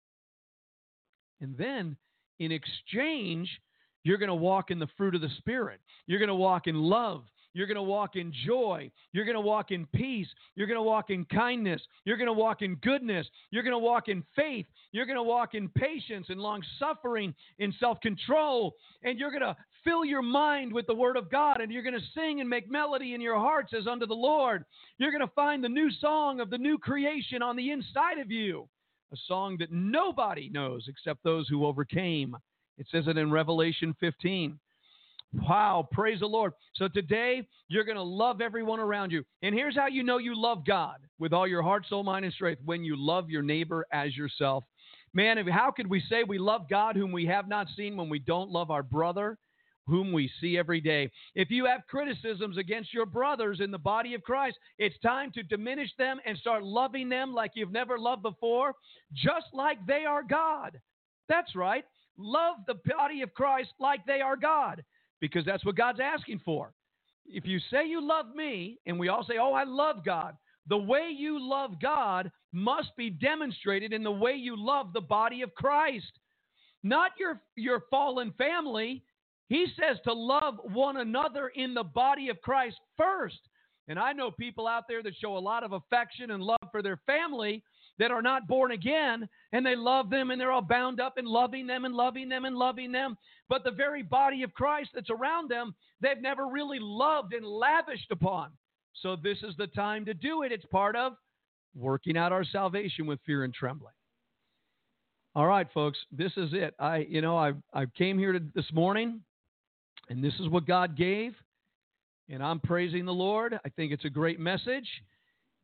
And then in exchange, you're going to walk in the fruit of the Spirit. You're going to walk in love. You're going to walk in joy. You're going to walk in peace. You're going to walk in kindness. You're going to walk in goodness. You're going to walk in faith. You're going to walk in patience and long-suffering, in self-control. And you're going to fill your mind with the Word of God. And you're going to sing and make melody in your hearts as unto the Lord. You're going to find the new song of the new creation on the inside of you, a song that nobody knows except those who overcame. It says it in Revelation fifteen. Wow, praise the Lord. So today, you're going to love everyone around you. And here's how you know you love God with all your heart, soul, mind, and strength: when you love your neighbor as yourself. Man, how could we say we love God whom we have not seen when we don't love our brother whom we see every day? If you have criticisms against your brothers in the body of Christ, it's time to diminish them and start loving them like you've never loved before, just like they are God. That's right. Love the body of Christ like they are God, because that's what God's asking for. If you say you love me, and we all say, oh, I love God, the way you love God must be demonstrated in the way you love the body of Christ, not your, your fallen family. He says to love one another in the body of Christ first. And I know people out there that show a lot of affection and love for their family that are not born again, and they love them, and they're all bound up in loving them and loving them and loving them. But the very body of Christ that's around them, they've never really loved and lavished upon. So this is the time to do it. It's part of working out our salvation with fear and trembling. All right, folks, this is it. I, you know, I, I came here to, this morning, and this is what God gave, and I'm praising the Lord. I think it's a great message.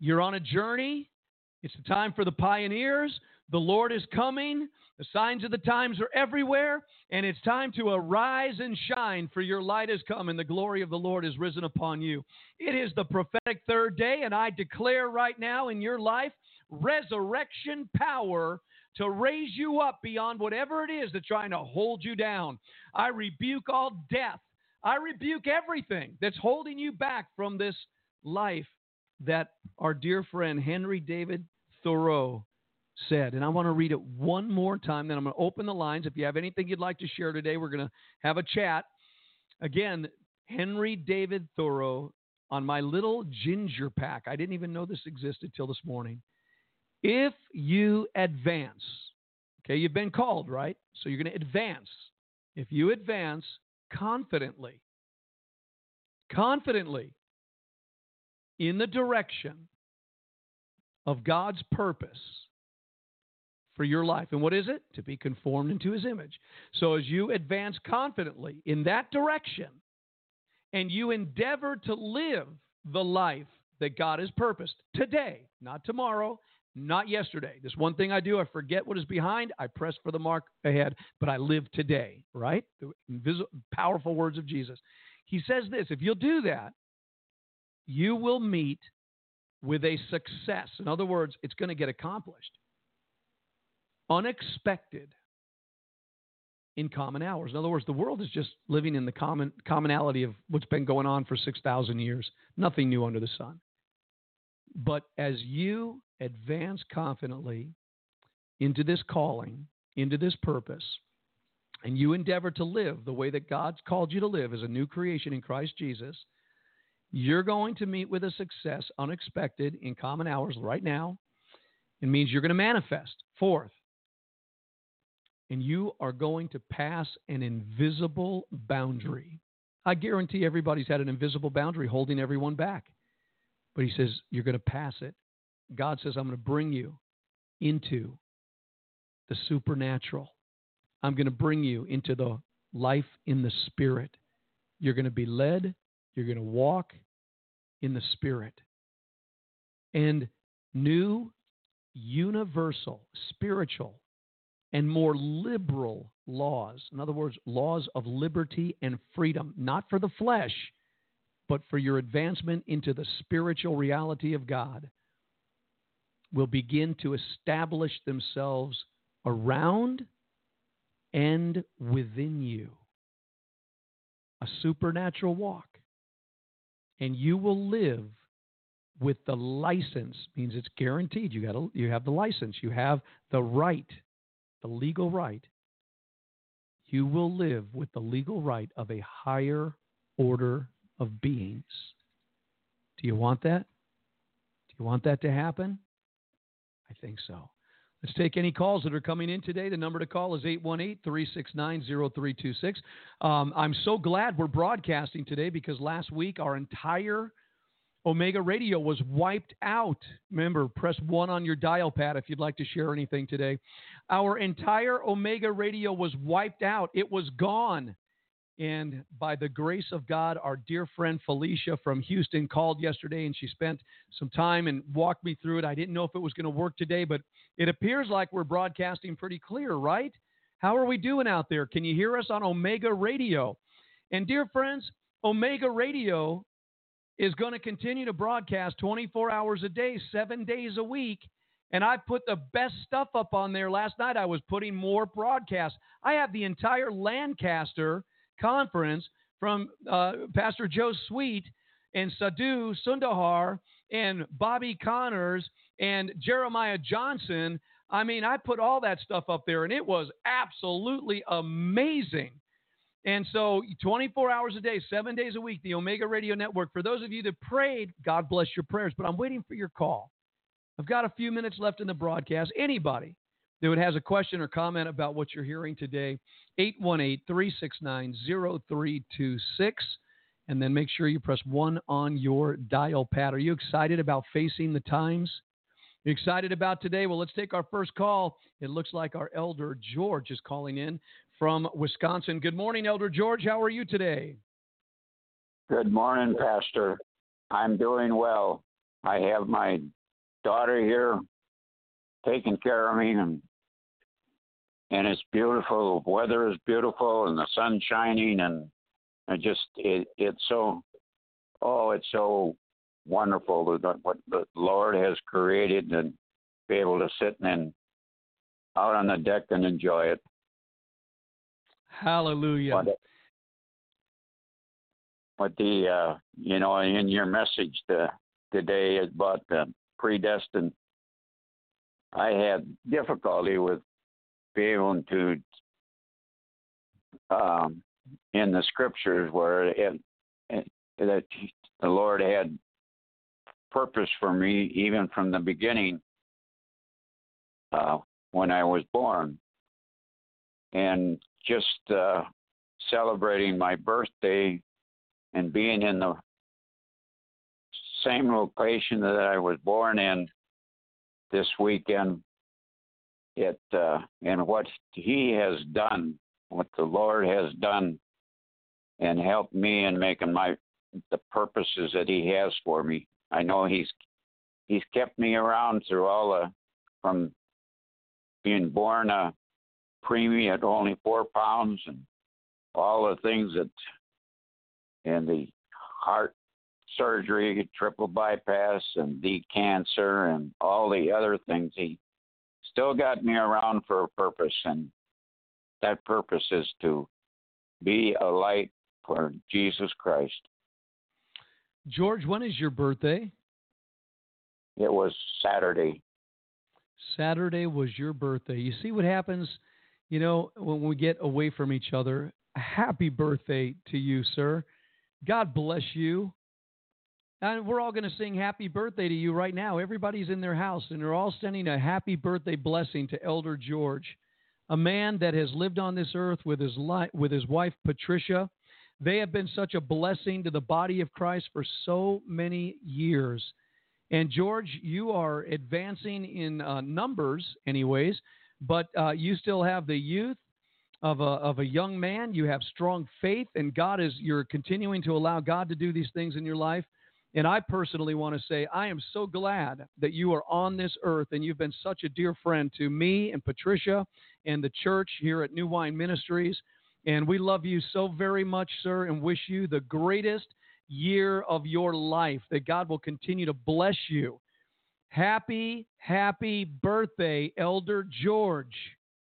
You're on a journey. It's the time for the pioneers. The Lord is coming. The signs of the times are everywhere, and it's time to arise and shine, for your light has come, and the glory of the Lord is risen upon you. It is the prophetic third day, and I declare right now in your life resurrection power to raise you up beyond whatever it is that's trying to hold you down. I rebuke all death. I rebuke everything that's holding you back from this life that our dear friend Henry David Thoreau said. And I want to read it one more time, then I'm going to open the lines. If you have anything you'd like to share today, we're going to have a chat. Again, Henry David Thoreau on my little ginger pack. I didn't even know this existed till this morning. If you advance, okay, you've been called, right? So you're going to advance. If you advance confidently, confidently in the direction of God's purpose for your life. And what is it? To be conformed into his image. So as you advance confidently in that direction and you endeavor to live the life that God has purposed today, not tomorrow, not yesterday. This one thing I do, I forget what is behind, I press for the mark ahead, but I live today, right? The invisible, powerful words of Jesus. He says this, if you'll do that, you will meet with a success. In other words, it's going to get accomplished. Unexpected in common hours. In other words, the world is just living in the common commonality of what's been going on for six thousand years. Nothing new under the sun. But as you advance confidently into this calling, into this purpose, and you endeavor to live the way that God's called you to live as a new creation in Christ Jesus, you're going to meet with a success unexpected in common hours right now. It means you're going to manifest. Fourth, and you are going to pass an invisible boundary. I guarantee everybody's had an invisible boundary holding everyone back. But he says, you're going to pass it. God says, I'm going to bring you into the supernatural. I'm going to bring you into the life in the Spirit. You're going to be led. You're going to walk in the Spirit. And new, universal, spiritual, and more liberal laws. In other words, laws of liberty and freedom, not for the flesh, but for your advancement into the spiritual reality of God, will begin to establish themselves around and within you. A supernatural walk. And you will live with the license, means it's guaranteed. You got to, you have the license. You have the right, the legal right. You will live with the legal right of a higher order of beings. Do you want that? Do you want that to happen? I think so. Let's take any calls that are coming in today. The number to call is eight one eight, three six nine, zero three two six. Um, I'm so glad we're broadcasting today because last week our entire Omega Radio was wiped out. Remember, press one on your dial pad if you'd like to share anything today. Our entire Omega Radio was wiped out. It was gone. And by the grace of God, our dear friend Felicia from Houston called yesterday, and she spent some time and walked me through it. I didn't know if it was going to work today, but it appears like we're broadcasting pretty clear, right? How are we doing out there? Can you hear us on Omega Radio? And dear friends, Omega Radio is going to continue to broadcast twenty-four hours a day, seven days a week. And I put the best stuff up on there. Last night I was putting more broadcasts. I have the entire Lancaster conference from uh, Pastor Joe Sweet and Sadhu Sundahar and Bobby Connors and Jeremiah Johnson. I mean, I put all that stuff up there, and it was absolutely amazing. And so twenty-four hours a day, seven days a week, the Omega Radio Network. For those of you that prayed, God bless your prayers, but I'm waiting for your call. I've got a few minutes left in the broadcast. Anybody that has a question or comment about what you're hearing today, eight one eight, three six nine, zero three two six. And then make sure you press one on your dial pad. Are you excited about facing the times? You excited about today? Well, let's take our first call. It looks like our Elder George is calling in from Wisconsin. Good morning, Elder George. How are you today? Good morning, Pastor. I'm doing well. I have my daughter here taking care of me, and and it's beautiful. The weather is beautiful, and the sun's shining, and I just it it's so oh it's so wonderful that what the Lord has created, and be able to sit and out on the deck and enjoy it. Hallelujah. But, but the uh, you know, in your message the, today about the predestined, I had difficulty with being able to um, in the scriptures where it, it, that the Lord had purpose for me even from the beginning uh, when I was born, and just uh, celebrating my birthday and being in the same location that I was born in this weekend. It uh, and what He has done, what the Lord has done, and helped me in making my the purposes that He has for me. I know He's He's kept me around through all the from being born a preemie at only four pounds, and all the things that and the heart surgery, triple bypass, and the cancer, and all the other things. He still got me around for a purpose, and that purpose is to be a light for Jesus Christ. George, when is your birthday? It was Saturday. Saturday was your birthday. You see what happens, you know, when we get away from each other. Happy birthday to you, sir. God bless you. And we're all going to sing happy birthday to you right now. Everybody's in their house, and they're all sending a happy birthday blessing to Elder George, a man that has lived on this earth with his li- with his wife, Patricia. They have been such a blessing to the body of Christ for so many years. And George, you are advancing in uh, numbers anyways, but uh, you still have the youth of a, of a young man. You have strong faith, and God is, you're continuing to allow God to do these things in your life. And I personally want to say, I am so glad that you are on this earth, and you've been such a dear friend to me and Patricia and the church here at New Wine Ministries. And we love you so very much, sir, and wish you the greatest year of your life, that God will continue to bless you. Happy, happy birthday, Elder George.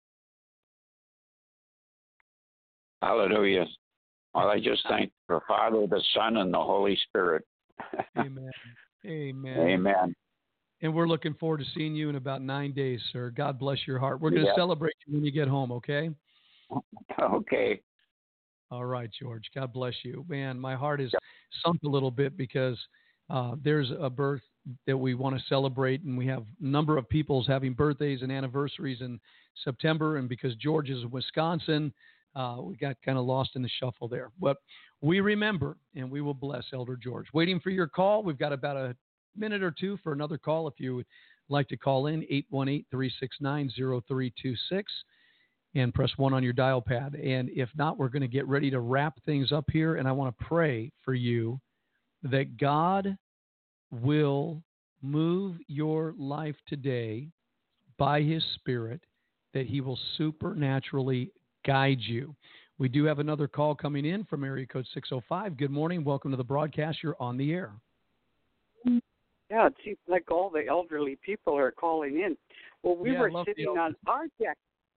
Hallelujah. Well, I just thank the Father, the Son, and the Holy Spirit. Amen. Amen. Amen. And we're looking forward to seeing you in about nine days, sir. God bless your heart. We're going to yeah. celebrate you when you get home, okay? Okay. All right, George. God bless you. Man, my heart is sunk a little bit because uh, there's a birth that we want to celebrate, and we have a number of people's having birthdays and anniversaries in September, and because George is in Wisconsin, uh, we got kind of lost in the shuffle there. But we remember, and we will bless Elder George. Waiting for your call. We've got about a minute or two for another call. If you would like to call in, eight one eight, three six nine, zero three two six. And press one on your dial pad. And if not, we're going to get ready to wrap things up here. And I want to pray for you that God will move your life today by His Spirit, that He will supernaturally guide you. We do have another call coming in from area code six oh five. Good morning. Welcome to the broadcast. You're on the air. Yeah, it seems like all the elderly people are calling in. Well, we Yeah, were love sitting the on our deck.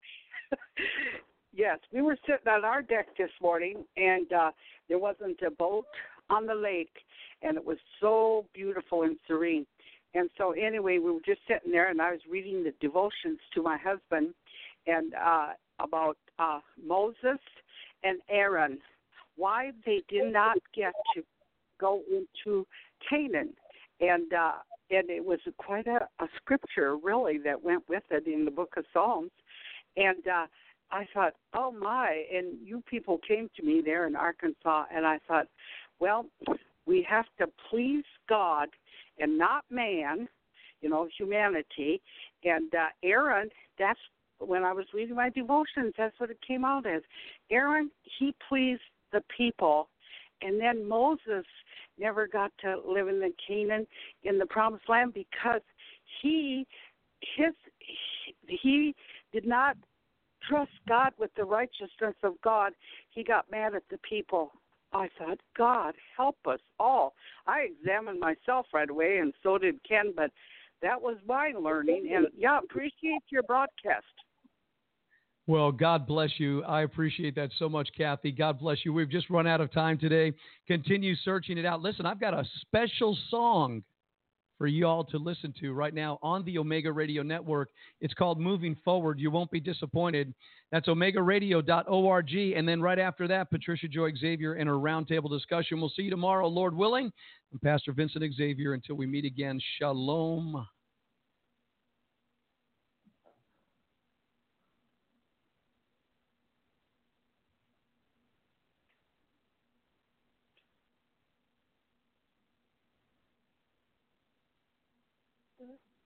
Yes, we were sitting on our deck this morning, and uh, there wasn't a boat on the lake, and it was so beautiful and serene. And so anyway, we were just sitting there, and I was reading the devotions to my husband and uh, about uh, Moses and Aaron, why they did not get to go into Canaan. And uh, and it was quite a, a scripture, really, that went with it in the book of Psalms. And uh, I thought, oh, my, and you people came to me there in Arkansas, and I thought, well, we have to please God and not man, you know, humanity. And uh, Aaron, that's when I was reading my devotions, that's what it came out as. Aaron, he pleased the people. And then Moses never got to live in the Canaan, in the promised land, because he, his, he did not trust God with the righteousness of God. He got mad at the people. I thought, God, help us all. I examined myself right away, and so did Ken, but that was my learning. And, yeah, appreciate your broadcast. Well, God bless you. I appreciate that so much, Kathy. God bless you. We've just run out of time today. Continue searching it out. Listen, I've got a special song for you all to listen to right now on the Omega Radio Network. It's called Moving Forward. You won't be disappointed. That's omega radio dot org. And then right after that, Patricia Joy Xavier and her roundtable discussion. We'll see you tomorrow, Lord willing. I'm Pastor Vincent Xavier. Until we meet again, shalom. Good.